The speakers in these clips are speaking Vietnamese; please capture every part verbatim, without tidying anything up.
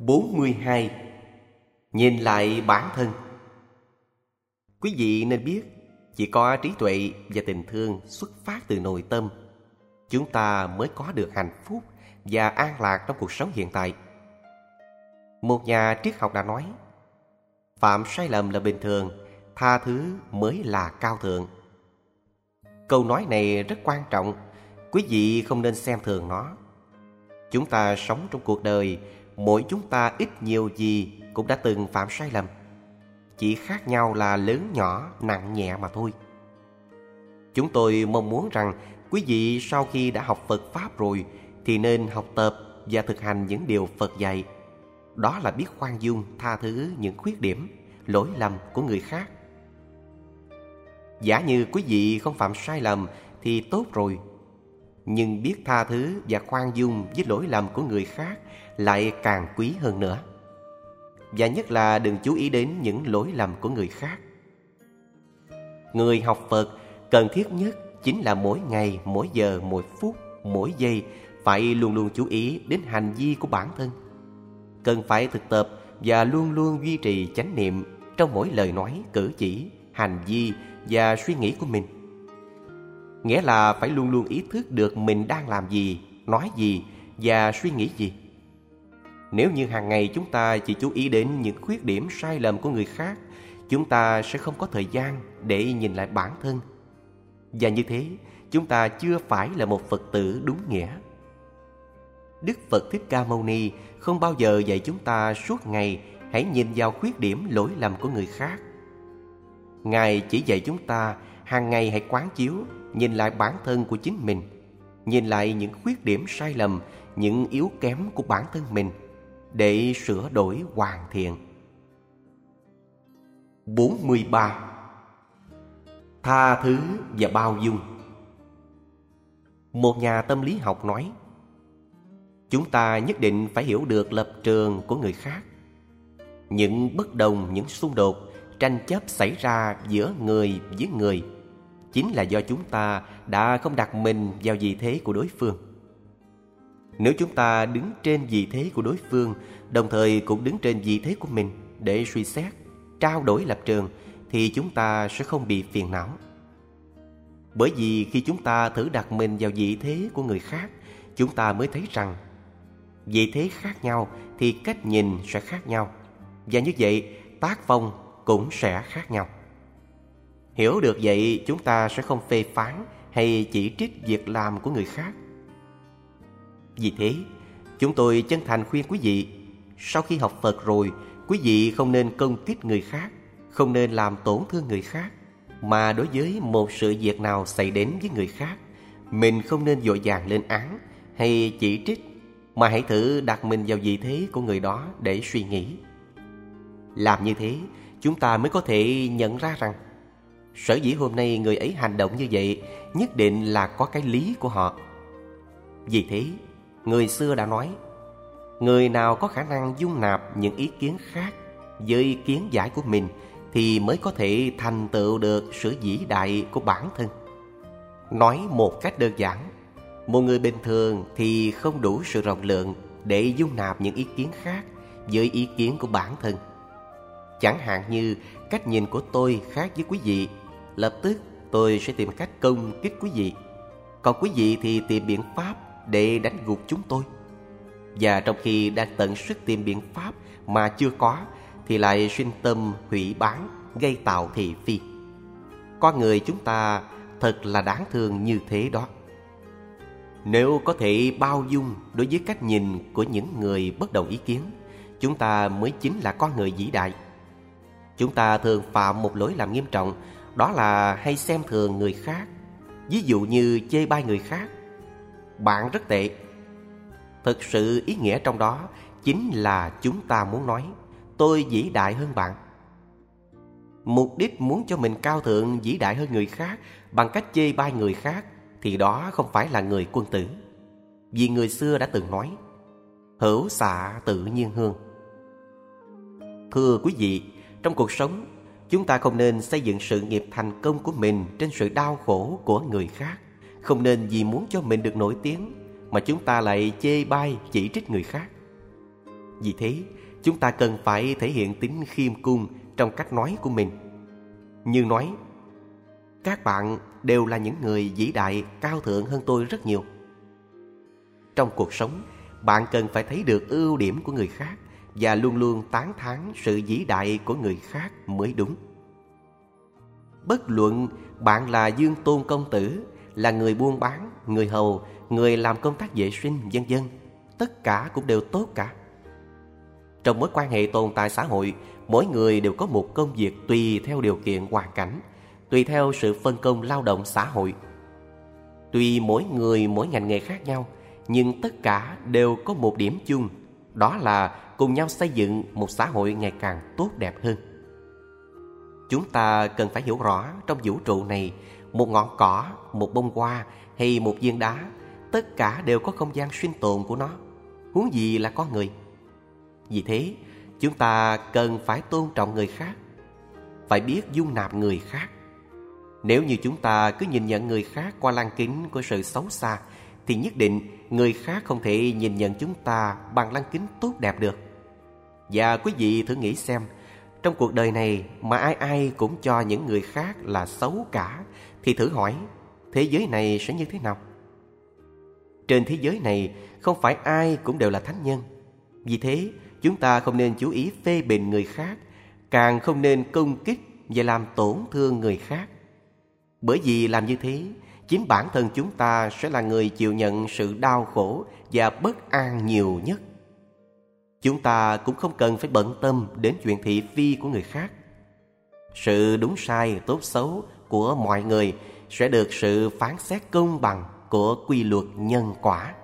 bốn mươi hai. Nhìn lại bản thân. Quý vị nên biết, chỉ có trí tuệ và tình thương xuất phát từ nội tâm, chúng ta mới có được hạnh phúc và an lạc trong cuộc sống hiện tại. Một nhà triết học đã nói, phạm sai lầm là bình thường, tha thứ mới là cao thượng. Câu nói này rất quan trọng, quý vị không nên xem thường nó. Chúng ta sống trong cuộc đời, mỗi chúng ta ít nhiều gì cũng đã từng phạm sai lầm. Chỉ khác nhau là lớn nhỏ, nặng nhẹ mà thôi. Chúng tôi mong muốn rằng quý vị sau khi đã học Phật Pháp rồi thì nên học tập và thực hành những điều Phật dạy. Đó là biết khoan dung, tha thứ những khuyết điểm, lỗi lầm của người khác. Giả như quý vị không phạm sai lầm thì tốt rồi, nhưng biết tha thứ và khoan dung với lỗi lầm của người khác lại càng quý hơn nữa. Và nhất là đừng chú ý đến những lỗi lầm của người khác. Người học Phật cần thiết nhất chính là mỗi ngày, mỗi giờ, mỗi phút, mỗi giây phải luôn luôn chú ý đến hành vi của bản thân. Cần phải thực tập và luôn luôn duy trì chánh niệm trong mỗi lời nói, cử chỉ, hành vi và suy nghĩ của mình. Nghĩa là phải luôn luôn ý thức được mình đang làm gì, nói gì và suy nghĩ gì. Nếu như hàng ngày chúng ta chỉ chú ý đến những khuyết điểm sai lầm của người khác, chúng ta sẽ không có thời gian để nhìn lại bản thân. Và như thế, chúng ta chưa phải là một Phật tử đúng nghĩa. Đức Phật Thích Ca Mâu Ni không bao giờ dạy chúng ta suốt ngày hãy nhìn vào khuyết điểm lỗi lầm của người khác. Ngài chỉ dạy chúng ta hàng ngày hãy quán chiếu, nhìn lại bản thân của chính mình, nhìn lại những khuyết điểm sai lầm, những yếu kém của bản thân mình để sửa đổi hoàn thiện. bốn mươi ba. Tha thứ và bao dung. Một nhà tâm lý học nói, chúng ta nhất định phải hiểu được lập trường của người khác. Những bất đồng, những xung đột, tranh chấp xảy ra giữa người với người chính là do chúng ta đã không đặt mình vào vị thế của đối phương. Nếu chúng ta đứng trên vị thế của đối phương, đồng thời cũng đứng trên vị thế của mình để suy xét, trao đổi lập trường, thì chúng ta sẽ không bị phiền não. Bởi vì khi chúng ta thử đặt mình vào vị thế của người khác, chúng ta mới thấy rằng vị thế khác nhau thì cách nhìn sẽ khác nhau, và như vậy tác phong cũng sẽ khác nhau. Hiểu được vậy, chúng ta sẽ không phê phán hay chỉ trích việc làm của người khác. Vì thế, chúng tôi chân thành khuyên quý vị, sau khi học Phật rồi, quý vị không nên công kích người khác, không nên làm tổn thương người khác, mà đối với một sự việc nào xảy đến với người khác, mình không nên vội vàng lên án hay chỉ trích, mà hãy thử đặt mình vào vị thế của người đó để suy nghĩ. Làm như thế, chúng ta mới có thể nhận ra rằng sở dĩ hôm nay người ấy hành động như vậy nhất định là có cái lý của họ. Vì thế, người xưa đã nói, người nào có khả năng dung nạp những ý kiến khác với ý kiến giải của mình thì mới có thể thành tựu được sự vĩ đại của bản thân. Nói một cách đơn giản, một người bình thường thì không đủ sự rộng lượng để dung nạp những ý kiến khác với ý kiến của bản thân. Chẳng hạn như cách nhìn của tôi khác với quý vị, lập tức tôi sẽ tìm cách công kích quý vị, còn quý vị thì tìm biện pháp để đánh gục chúng tôi. Và trong khi đang tận sức tìm biện pháp mà chưa có thì lại sinh tâm hủy bán, gây tạo thị phi. Con người chúng ta thật là đáng thương như thế đó. Nếu có thể bao dung đối với cách nhìn của những người bất đồng ý kiến, chúng ta mới chính là con người vĩ đại. Chúng ta thường phạm một lỗi lầm nghiêm trọng, đó là hay xem thường người khác, ví dụ như chê bai người khác. Bạn rất tệ. Thực sự ý nghĩa trong đó chính là chúng ta muốn nói, tôi vĩ đại hơn bạn. Mục đích muốn cho mình cao thượng, vĩ đại hơn người khác bằng cách chê bai người khác thì đó không phải là người quân tử. Vì người xưa đã từng nói, hữu xạ tự nhiên hương. Thưa quý vị, trong cuộc sống, chúng ta không nên xây dựng sự nghiệp thành công của mình trên sự đau khổ của người khác. Không nên vì muốn cho mình được nổi tiếng mà chúng ta lại chê bai, chỉ trích người khác. Vì thế, chúng ta cần phải thể hiện tính khiêm cung trong cách nói của mình. Như nói, các bạn đều là những người vĩ đại, cao thượng hơn tôi rất nhiều. Trong cuộc sống, bạn cần phải thấy được ưu điểm của người khác và luôn luôn tán thán sự vĩ đại của người khác mới đúng. Bất luận bạn là Dương Tôn công tử, là người buôn bán, người hầu, người làm công tác vệ sinh, vân vân, tất cả cũng đều tốt cả. Trong mối quan hệ tồn tại xã hội, mỗi người đều có một công việc tùy theo điều kiện hoàn cảnh, tùy theo sự phân công lao động xã hội. Tuy mỗi người mỗi ngành nghề khác nhau, nhưng tất cả đều có một điểm chung, đó là cùng nhau xây dựng một xã hội ngày càng tốt đẹp hơn. Chúng ta cần phải hiểu rõ trong vũ trụ này, một ngọn cỏ, một bông hoa hay một viên đá, tất cả đều có không gian sinh tồn của nó, huống gì là con người. Vì thế, chúng ta cần phải tôn trọng người khác, phải biết dung nạp người khác. Nếu như chúng ta cứ nhìn nhận người khác qua lăng kính của sự xấu xa, thì nhất định người khác không thể nhìn nhận chúng ta bằng lăng kính tốt đẹp được. Và quý vị thử nghĩ xem, trong cuộc đời này mà ai ai cũng cho những người khác là xấu cả, thì thử hỏi, thế giới này sẽ như thế nào? Trên thế giới này không phải ai cũng đều là thánh nhân. Vì thế, chúng ta không nên chú ý phê bình người khác, càng không nên công kích và làm tổn thương người khác. Bởi vì làm như thế, chính bản thân chúng ta sẽ là người chịu nhận sự đau khổ và bất an nhiều nhất. Chúng ta cũng không cần phải bận tâm đến chuyện thị phi của người khác. Sự đúng sai, tốt xấu của mọi người sẽ được sự phán xét công bằng của quy luật nhân quả.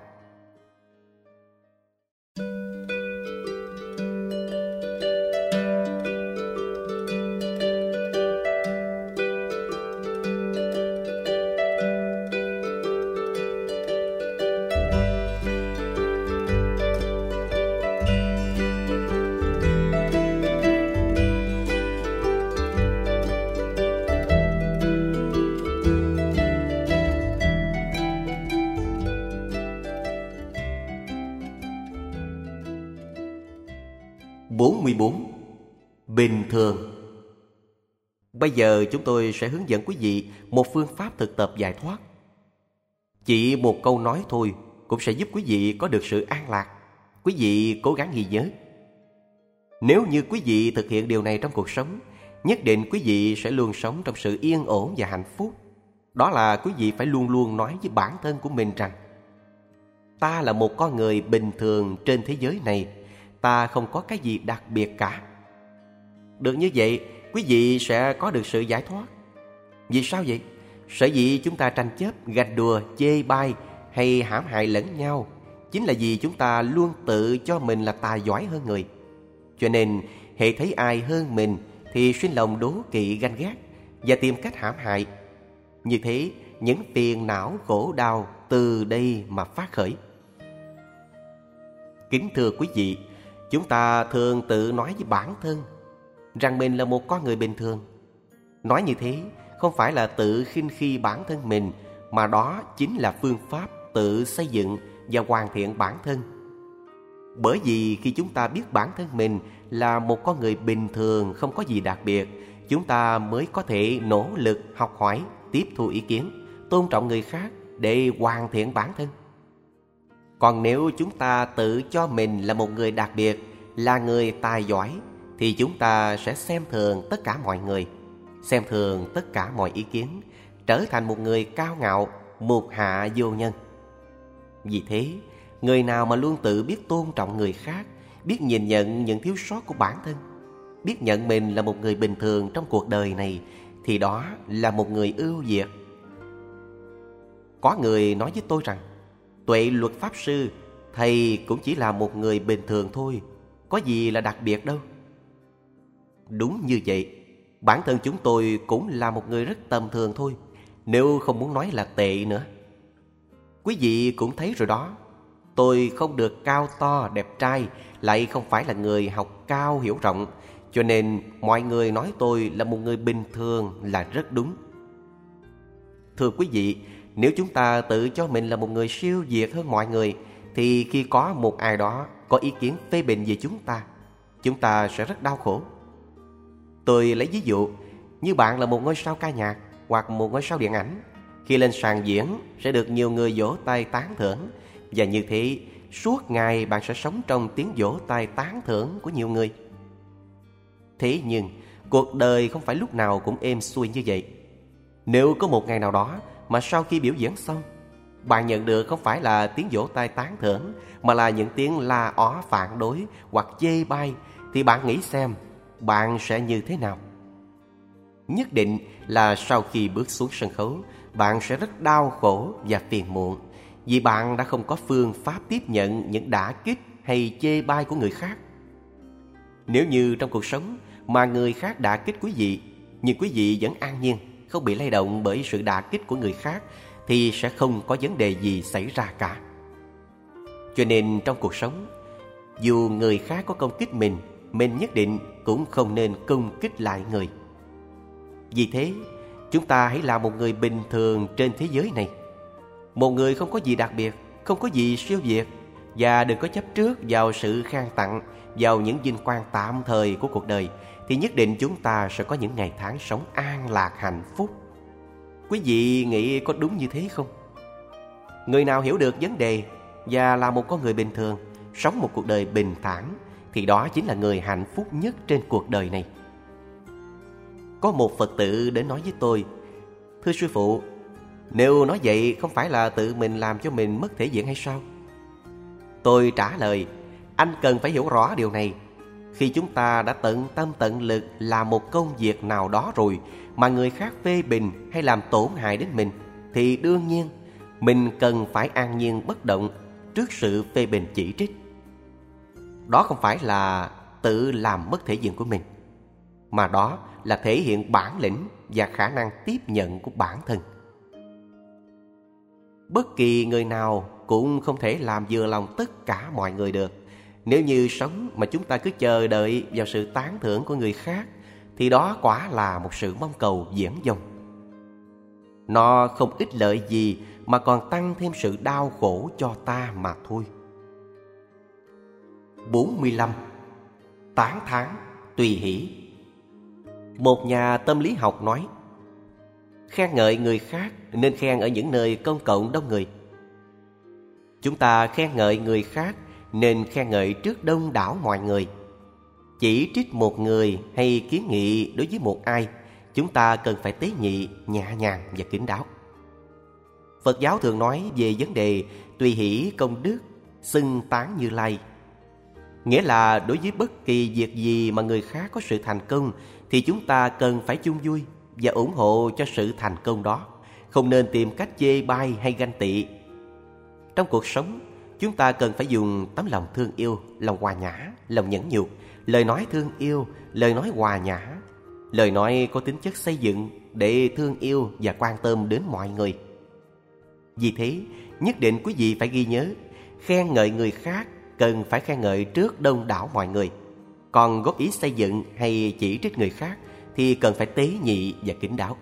bốn mươi bốn. Bình thường. Bây giờ chúng tôi sẽ hướng dẫn quý vị một phương pháp thực tập giải thoát. Chỉ một câu nói thôi cũng sẽ giúp quý vị có được sự an lạc. Quý vị cố gắng ghi nhớ. Nếu như quý vị thực hiện điều này trong cuộc sống, nhất định quý vị sẽ luôn sống trong sự yên ổn và hạnh phúc. Đó là quý vị phải luôn luôn nói với bản thân của mình rằng: ta là một con người bình thường trên thế giới này, ta không có cái gì đặc biệt cả. Được như vậy, quý vị sẽ có được sự giải thoát. Vì sao vậy? Sở dĩ chúng ta tranh chấp, ganh đùa, chê bai hay hãm hại lẫn nhau chính là vì chúng ta luôn tự cho mình là tài giỏi hơn người. Cho nên, hễ thấy ai hơn mình thì sinh lòng đố kỵ, ganh ghét và tìm cách hãm hại. Như thế, những phiền não khổ đau từ đây mà phát khởi. Kính thưa quý vị, chúng ta thường tự nói với bản thân rằng mình là một con người bình thường. Nói như thế không phải là tự khinh khi bản thân mình, mà đó chính là phương pháp tự xây dựng và hoàn thiện bản thân. Bởi vì khi chúng ta biết bản thân mình là một con người bình thường, không có gì đặc biệt, chúng ta mới có thể nỗ lực học hỏi, tiếp thu ý kiến, tôn trọng người khác để hoàn thiện bản thân. Còn nếu chúng ta tự cho mình là một người đặc biệt, là người tài giỏi, thì chúng ta sẽ xem thường tất cả mọi người, xem thường tất cả mọi ý kiến, trở thành một người cao ngạo, mục hạ vô nhân. Vì thế, người nào mà luôn tự biết tôn trọng người khác, biết nhìn nhận những thiếu sót của bản thân, biết nhận mình là một người bình thường trong cuộc đời này, thì đó là một người ưu việt. Có người nói với tôi rằng: Tuệ Luật Pháp Sư, thầy cũng chỉ là một người bình thường thôi, có gì là đặc biệt đâu. Đúng như vậy, bản thân chúng tôi cũng là một người rất tầm thường thôi, nếu không muốn nói là tệ nữa. Quý vị cũng thấy rồi đó, tôi không được cao to đẹp trai, lại không phải là người học cao hiểu rộng, cho nên mọi người nói tôi là một người bình thường là rất đúng. Thưa quý vị, nếu chúng ta tự cho mình là một người siêu việt hơn mọi người, thì khi có một ai đó có ý kiến phê bình về chúng ta, chúng ta sẽ rất đau khổ. Tôi lấy ví dụ, như bạn là một ngôi sao ca nhạc hoặc một ngôi sao điện ảnh, khi lên sàn diễn sẽ được nhiều người vỗ tay tán thưởng, và như thế suốt ngày bạn sẽ sống trong tiếng vỗ tay tán thưởng của nhiều người. Thế nhưng cuộc đời không phải lúc nào cũng êm xuôi như vậy. Nếu có một ngày nào đó mà sau khi biểu diễn xong, bạn nhận được không phải là tiếng vỗ tay tán thưởng, mà là những tiếng la ó phản đối hoặc chê bai, thì bạn nghĩ xem bạn sẽ như thế nào? Nhất định là sau khi bước xuống sân khấu, bạn sẽ rất đau khổ và phiền muộn, vì bạn đã không có phương pháp tiếp nhận những đả kích hay chê bai của người khác. Nếu như trong cuộc sống mà người khác đả kích quý vị, nhưng quý vị vẫn an nhiên, không bị lay động bởi sự đả kích của người khác, thì sẽ không có vấn đề gì xảy ra cả. Cho nên trong cuộc sống, dù người khác có công kích mình, mình nhất định cũng không nên công kích lại người. Vì thế, chúng ta hãy là một người bình thường trên thế giới này, một người không có gì đặc biệt, không có gì siêu việt, và đừng có chấp trước vào sự khen tặng, vào những vinh quang tạm thời của cuộc đời, thì nhất định chúng ta sẽ có những ngày tháng sống an lạc hạnh phúc. Quý vị nghĩ có đúng như thế không? Người nào hiểu được vấn đề và là một con người bình thường, sống một cuộc đời bình thản, thì đó chính là người hạnh phúc nhất trên cuộc đời này. Có một Phật tử đến nói với tôi: "Thưa sư phụ, nếu nói vậy không phải là tự mình làm cho mình mất thể diện hay sao?" Tôi trả lời: "Anh cần phải hiểu rõ điều này. Khi chúng ta đã tận tâm tận lực làm một công việc nào đó rồi, mà người khác phê bình hay làm tổn hại đến mình, thì đương nhiên mình cần phải an nhiên bất động trước sự phê bình chỉ trích. Đó không phải là tự làm mất thể diện của mình, mà đó là thể hiện bản lĩnh và khả năng tiếp nhận của bản thân. Bất kỳ người nào cũng không thể làm vừa lòng tất cả mọi người được. Nếu như sống mà chúng ta cứ chờ đợi vào sự tán thưởng của người khác, thì đó quả là một sự mong cầu viển vông. Nó không ích lợi gì mà còn tăng thêm sự đau khổ cho ta mà thôi." bốn mươi lăm. Tán thán tùy hỷ. Một nhà tâm lý học nói: khen ngợi người khác nên khen ở những nơi công cộng đông người. Chúng ta khen ngợi người khác nên khen ngợi trước đông đảo mọi người. Chỉ trích một người hay kiến nghị đối với một ai, chúng ta cần phải tế nhị, nhẹ nhàng và kín đáo. Phật giáo thường nói về vấn đề tùy hỷ công đức, xưng tán Như Lai. Nghĩa là đối với bất kỳ việc gì mà người khác có sự thành công, thì chúng ta cần phải chung vui và ủng hộ cho sự thành công đó, không nên tìm cách chê bai hay ganh tị. Trong cuộc sống, chúng ta cần phải dùng tấm lòng thương yêu, lòng hòa nhã, lòng nhẫn nhục, lời nói thương yêu, lời nói hòa nhã, lời nói có tính chất xây dựng để thương yêu và quan tâm đến mọi người. Vì thế, nhất định quý vị phải ghi nhớ, khen ngợi người khác cần phải khen ngợi trước đông đảo mọi người. Còn góp ý xây dựng hay chỉ trích người khác thì cần phải tế nhị và kín đáo.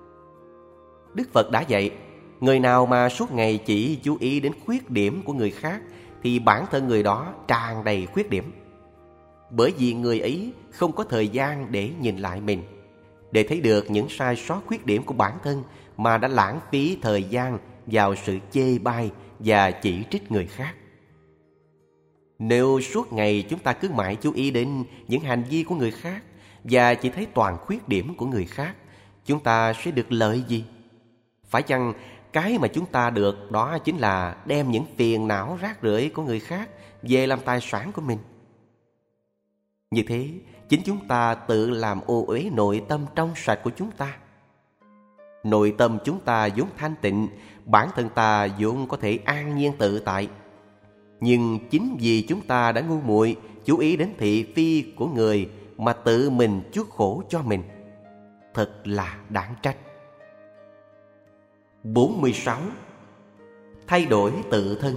Đức Phật đã dạy, người nào mà suốt ngày chỉ chú ý đến khuyết điểm của người khác thì bản thân người đó tràn đầy khuyết điểm. Bởi vì người ấy không có thời gian để nhìn lại mình, để thấy được những sai sót khuyết điểm của bản thân, mà đã lãng phí thời gian vào sự chê bai và chỉ trích người khác. Nếu suốt ngày chúng ta cứ mãi chú ý đến những hành vi của người khác và chỉ thấy toàn khuyết điểm của người khác, chúng ta sẽ được lợi gì? Phải chăng cái mà chúng ta được đó chính là đem những phiền não rác rưởi của người khác về làm tài sản của mình? Như thế, chính chúng ta tự làm ô uế nội tâm trong sạch của chúng ta. Nội tâm chúng ta vốn thanh tịnh, bản thân ta vốn có thể an nhiên tự tại. Nhưng chính vì chúng ta đã ngu muội chú ý đến thị phi của người mà tự mình chuốc khổ cho mình. Thật là đáng trách. bốn mươi sáu. Thay đổi tự thân.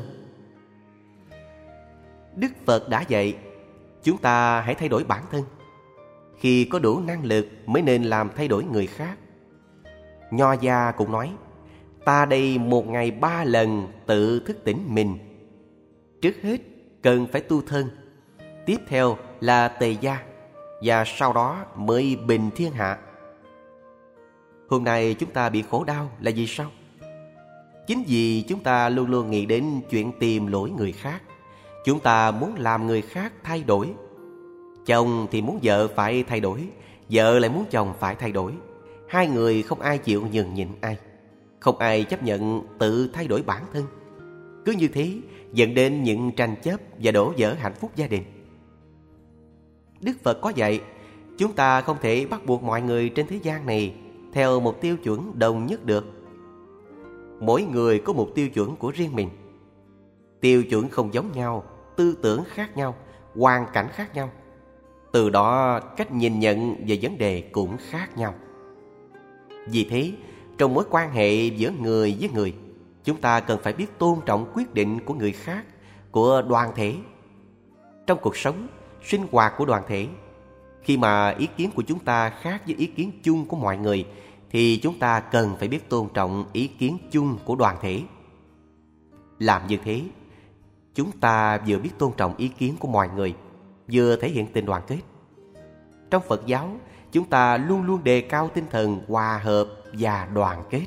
Đức Phật đã dạy, chúng ta hãy thay đổi bản thân. Khi có đủ năng lực mới nên làm thay đổi người khác. Nho gia cũng nói, ta đây một ngày ba lần tự thức tỉnh mình. Trước hết, cần phải tu thân. Tiếp theo là tề gia, và sau đó mới bình thiên hạ. Hôm nay chúng ta bị khổ đau là vì sao? Chính vì chúng ta luôn luôn nghĩ đến chuyện tìm lỗi người khác. Chúng ta muốn làm người khác thay đổi. Chồng thì muốn vợ phải thay đổi, vợ lại muốn chồng phải thay đổi. Hai người không ai chịu nhường nhịn ai, không ai chấp nhận tự thay đổi bản thân. Cứ như thế dẫn đến những tranh chấp và đổ vỡ hạnh phúc gia đình. Đức Phật có dạy, chúng ta không thể bắt buộc mọi người trên thế gian này theo một tiêu chuẩn đồng nhất được. Mỗi người có một tiêu chuẩn của riêng mình. Tiêu chuẩn không giống nhau, tư tưởng khác nhau, hoàn cảnh khác nhau. Từ đó cách nhìn nhận về vấn đề cũng khác nhau. Vì thế, trong mối quan hệ giữa người với người, chúng ta cần phải biết tôn trọng quyết định của người khác, của đoàn thể. Trong cuộc sống, sinh hoạt của đoàn thể, khi mà ý kiến của chúng ta khác với ý kiến chung của mọi người, thì chúng ta cần phải biết tôn trọng ý kiến chung của đoàn thể. Làm như thế, chúng ta vừa biết tôn trọng ý kiến của mọi người, vừa thể hiện tình đoàn kết. Trong Phật giáo, chúng ta luôn luôn đề cao tinh thần hòa hợp và đoàn kết.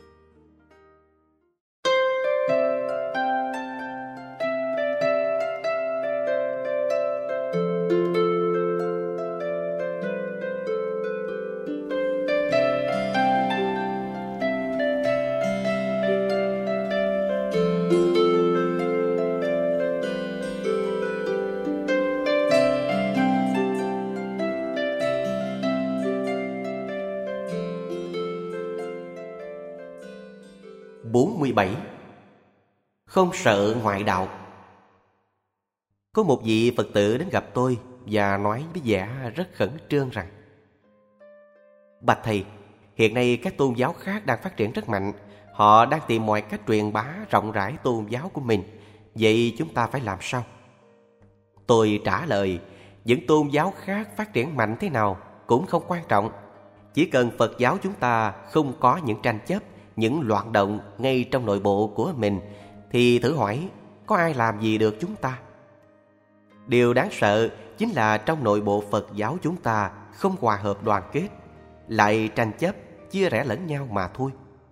bốn mươi bảy. Không sợ ngoại đạo. Có một vị Phật tử đến gặp tôi và nói với vẻ rất khẩn trương rằng: Bạch Thầy, hiện nay các tôn giáo khác đang phát triển rất mạnh. Họ đang tìm mọi cách truyền bá rộng rãi tôn giáo của mình. Vậy chúng ta phải làm sao? Tôi trả lời, những tôn giáo khác phát triển mạnh thế nào cũng không quan trọng. Chỉ cần Phật giáo chúng ta không có những tranh chấp, những loạn động ngay trong nội bộ của mình, thì thử hỏi có ai làm gì được chúng ta? Điều đáng sợ chính là trong nội bộ Phật giáo chúng ta không hòa hợp đoàn kết, lại tranh chấp, chia rẽ lẫn nhau mà thôi.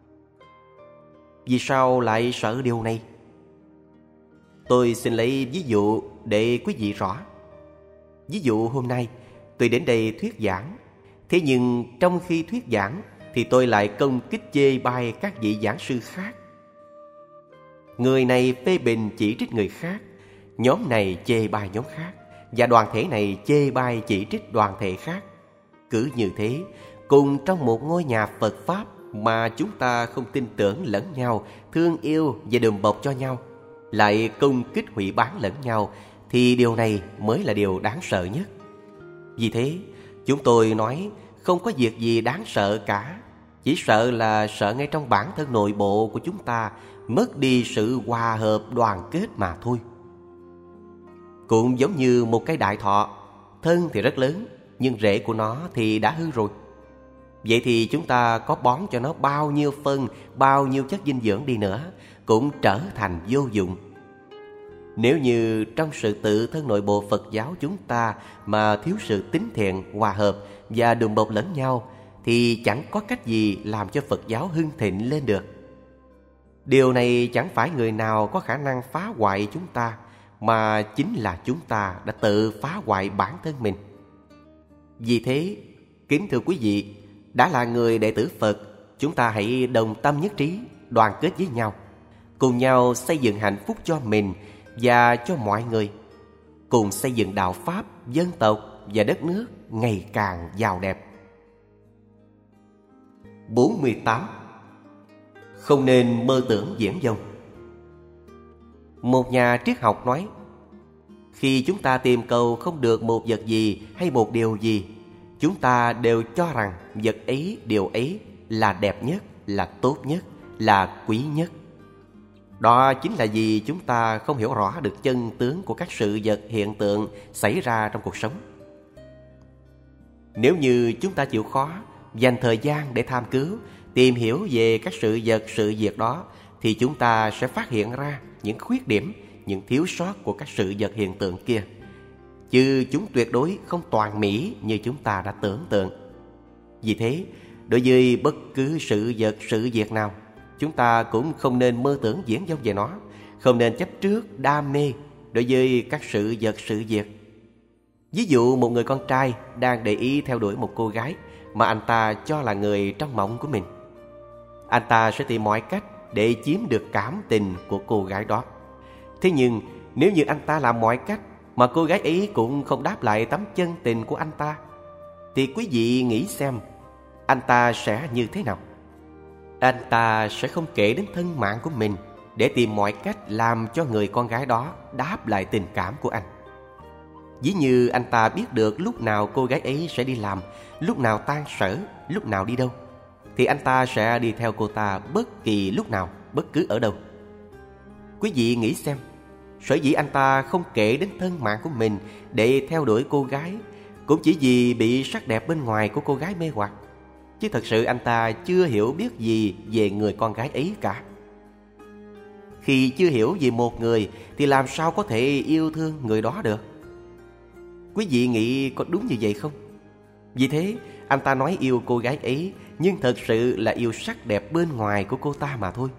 Vì sao lại sợ điều này? Tôi xin lấy ví dụ để quý vị rõ. Ví dụ hôm nay tôi đến đây thuyết giảng, thế nhưng trong khi thuyết giảng thì tôi lại công kích chê bai các vị giảng sư khác. Người này phê bình chỉ trích người khác, nhóm này chê bai nhóm khác, và đoàn thể này chê bai chỉ trích đoàn thể khác. Cứ như thế, cùng trong một ngôi nhà Phật Pháp mà chúng ta không tin tưởng lẫn nhau, thương yêu và đùm bọc cho nhau, lại công kích hủy bán lẫn nhau, thì điều này mới là điều đáng sợ nhất. Vì thế, chúng tôi nói không có việc gì đáng sợ cả. Chỉ sợ là sợ ngay trong bản thân nội bộ của chúng ta mất đi sự hòa hợp đoàn kết mà thôi. Cũng giống như một cây đại thọ, thân thì rất lớn, nhưng rễ của nó thì đã hư rồi. Vậy thì chúng ta có bón cho nó bao nhiêu phân, bao nhiêu chất dinh dưỡng đi nữa, cũng trở thành vô dụng. Nếu như trong sự tự thân nội bộ Phật giáo chúng ta mà thiếu sự tín thiện, hòa hợp và đùm bọc lẫn nhau, thì chẳng có cách gì làm cho Phật giáo hưng thịnh lên được. Điều này chẳng phải người nào có khả năng phá hoại chúng ta, mà chính là chúng ta đã tự phá hoại bản thân mình. Vì thế, kính thưa quý vị, đã là người đệ tử Phật, chúng ta hãy đồng tâm nhất trí, đoàn kết với nhau, cùng nhau xây dựng hạnh phúc cho mình và cho mọi người, cùng xây dựng đạo Pháp, dân tộc và đất nước ngày càng giàu đẹp. bốn mươi tám. Không nên mơ tưởng viển vông. Một nhà triết học nói, khi chúng ta tìm cầu không được một vật gì hay một điều gì, chúng ta đều cho rằng vật ấy, điều ấy là đẹp nhất, là tốt nhất, là quý nhất. Đó chính là vì chúng ta không hiểu rõ được chân tướng của các sự vật hiện tượng xảy ra trong cuộc sống. Nếu như chúng ta chịu khó dành thời gian để tham cứu, tìm hiểu về các sự vật, sự việc đó, thì chúng ta sẽ phát hiện ra những khuyết điểm, những thiếu sót của các sự vật hiện tượng kia, chứ chúng tuyệt đối không toàn mỹ như chúng ta đã tưởng tượng. Vì thế, đối với bất cứ sự vật, sự việc nào, chúng ta cũng không nên mơ tưởng viển vông về nó, không nên chấp trước, đam mê đối với các sự vật, sự việc. Ví dụ một người con trai đang để ý theo đuổi một cô gái mà anh ta cho là người trong mộng của mình. Anh ta sẽ tìm mọi cách để chiếm được cảm tình của cô gái đó. Thế nhưng nếu như anh ta làm mọi cách mà cô gái ấy cũng không đáp lại tấm chân tình của anh ta, thì quý vị nghĩ xem anh ta sẽ như thế nào? Anh ta sẽ không kể đến thân mạng của mình để tìm mọi cách làm cho người con gái đó đáp lại tình cảm của anh. Ví như anh ta biết được lúc nào cô gái ấy sẽ đi làm, lúc nào tan sở, lúc nào đi đâu, thì anh ta sẽ đi theo cô ta bất kỳ lúc nào, bất cứ ở đâu. Quý vị nghĩ xem, sở dĩ anh ta không kể đến thân mạng của mình để theo đuổi cô gái cũng chỉ vì bị sắc đẹp bên ngoài của cô gái mê hoặc, chứ thật sự anh ta chưa hiểu biết gì về người con gái ấy cả. Khi chưa hiểu về một người thì làm sao có thể yêu thương người đó được? Quý vị nghĩ có đúng như vậy không? Vì thế, anh ta nói yêu cô gái ấy, nhưng thật sự là yêu sắc đẹp bên ngoài của cô ta mà thôi.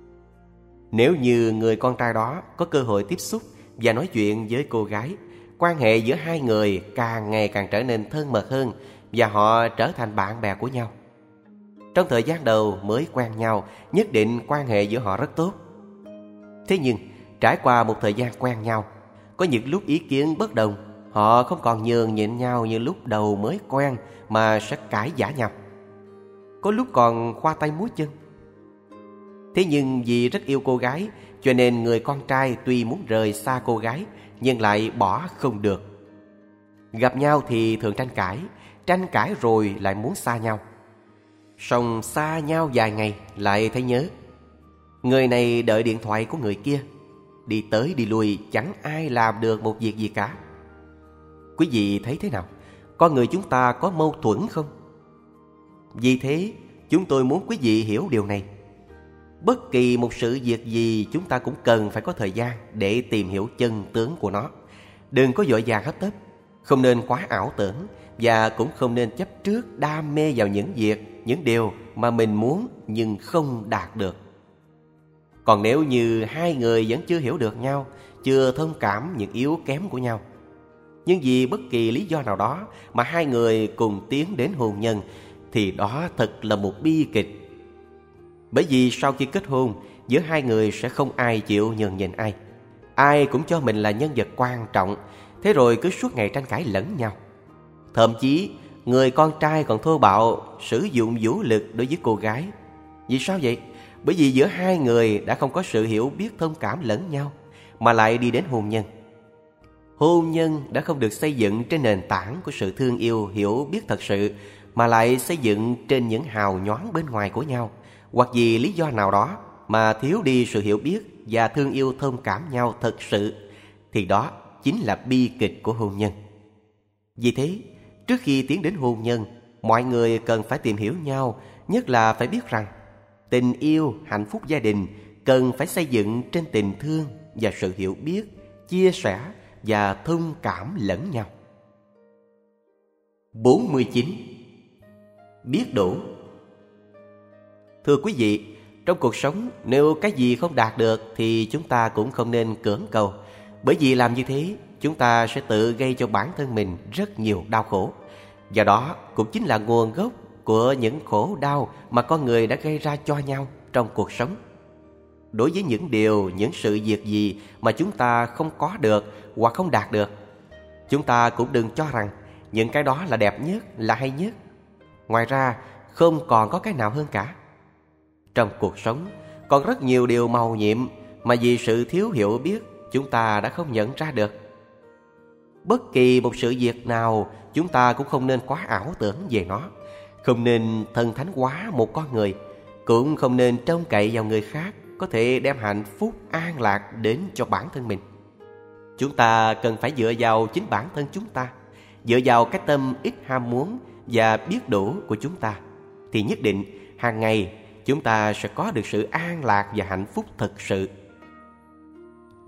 Nếu như người con trai đó có cơ hội tiếp xúc và nói chuyện với cô gái, quan hệ giữa hai người càng ngày càng trở nên thân mật hơn và họ trở thành bạn bè của nhau. Trong thời gian đầu mới quen nhau, nhất định quan hệ giữa họ rất tốt. Thế nhưng, trải qua một thời gian quen nhau, có những lúc ý kiến bất đồng, họ không còn nhường nhịn nhau như lúc đầu mới quen mà sẽ cãi vã nhau. Có lúc còn khoa tay múa chân. Thế nhưng vì rất yêu cô gái, cho nên người con trai tuy muốn rời xa cô gái nhưng lại bỏ không được. Gặp nhau thì thường tranh cãi, tranh cãi rồi lại muốn xa nhau. Song xa nhau vài ngày lại thấy nhớ. Người này đợi điện thoại của người kia, đi tới đi lui chẳng ai làm được một việc gì cả. Quý vị thấy thế nào? Con người chúng ta có mâu thuẫn không? Vì thế, chúng tôi muốn quý vị hiểu điều này. Bất kỳ một sự việc gì chúng ta cũng cần phải có thời gian để tìm hiểu chân tướng của nó. Đừng có vội vàng hấp tấp, không nên quá ảo tưởng và cũng không nên chấp trước đam mê vào những việc, những điều mà mình muốn nhưng không đạt được. Còn nếu như hai người vẫn chưa hiểu được nhau, chưa thông cảm những yếu kém của nhau, nhưng vì bất kỳ lý do nào đó mà hai người cùng tiến đến hôn nhân, thì đó thật là một bi kịch. Bởi vì sau khi kết hôn, giữa hai người sẽ không ai chịu nhường nhịn ai. Ai cũng cho mình là nhân vật quan trọng, thế rồi cứ suốt ngày tranh cãi lẫn nhau. Thậm chí, người con trai còn thô bạo sử dụng vũ lực đối với cô gái. Vì sao vậy? Bởi vì giữa hai người đã không có sự hiểu biết thông cảm lẫn nhau, mà lại đi đến hôn nhân. Hôn nhân đã không được xây dựng trên nền tảng của sự thương yêu, hiểu biết thật sự, mà lại xây dựng trên những hào nhoáng bên ngoài của nhau, hoặc vì lý do nào đó mà thiếu đi sự hiểu biết và thương yêu thông cảm nhau thật sự, thì đó chính là bi kịch của hôn nhân. Vì thế, trước khi tiến đến hôn nhân, mọi người cần phải tìm hiểu nhau, nhất là phải biết rằng tình yêu, hạnh phúc gia đình cần phải xây dựng trên tình thương và sự hiểu biết, chia sẻ và thông cảm lẫn nhau. bốn mươi chín. Biết đủ. Thưa quý vị, trong cuộc sống, nếu cái gì không đạt được thì chúng ta cũng không nên cưỡng cầu. Bởi vì làm như thế, chúng ta sẽ tự gây cho bản thân mình rất nhiều đau khổ. Và đó cũng chính là nguồn gốc của những khổ đau mà con người đã gây ra cho nhau trong cuộc sống. Đối với những điều, những sự việc gì mà chúng ta không có được hoặc không đạt được, chúng ta cũng đừng cho rằng những cái đó là đẹp nhất, là hay nhất. Ngoài ra, không còn có cái nào hơn cả. Trong cuộc sống, còn rất nhiều điều màu nhiệm mà vì sự thiếu hiểu biết chúng ta đã không nhận ra được. Bất kỳ một sự việc nào chúng ta cũng không nên quá ảo tưởng về nó. Không nên thần thánh hóa một con người, cũng không nên trông cậy vào người khác có thể đem hạnh phúc an lạc đến cho bản thân mình. Chúng ta cần phải dựa vào chính bản thân chúng ta, dựa vào cái tâm ít ham muốn và biết đủ của chúng ta, thì nhất định hàng ngày chúng ta sẽ có được sự an lạc và hạnh phúc thực sự.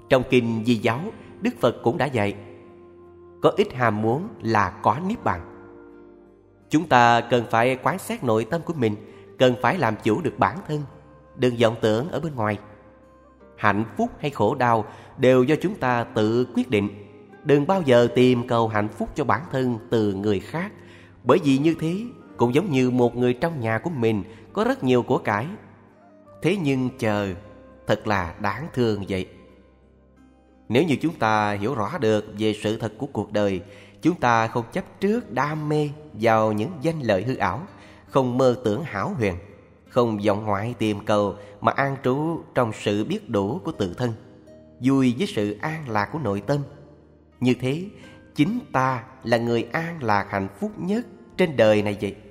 Trong kinh Di Giáo, Đức Phật cũng đã dạy, có ít ham muốn là có niết bàn. Chúng ta cần phải quán xét nội tâm của mình, cần phải làm chủ được bản thân, đừng vọng tưởng ở bên ngoài. Hạnh phúc hay khổ đau đều do chúng ta tự quyết định. Đừng bao giờ tìm cầu hạnh phúc cho bản thân từ người khác, bởi vì như thế cũng giống như một người trong nhà của mình có rất nhiều của cải, thế nhưng chờ thật là đáng thương vậy. Nếu như chúng ta hiểu rõ được về sự thật của cuộc đời, chúng ta không chấp trước đam mê vào những danh lợi hư ảo, không mơ tưởng hão huyền, không vọng ngoại tìm cầu, mà an trú trong sự biết đủ của tự thân, vui với sự an lạc của nội tâm. Như thế, chính ta là người an lạc hạnh phúc nhất trên đời này vậy.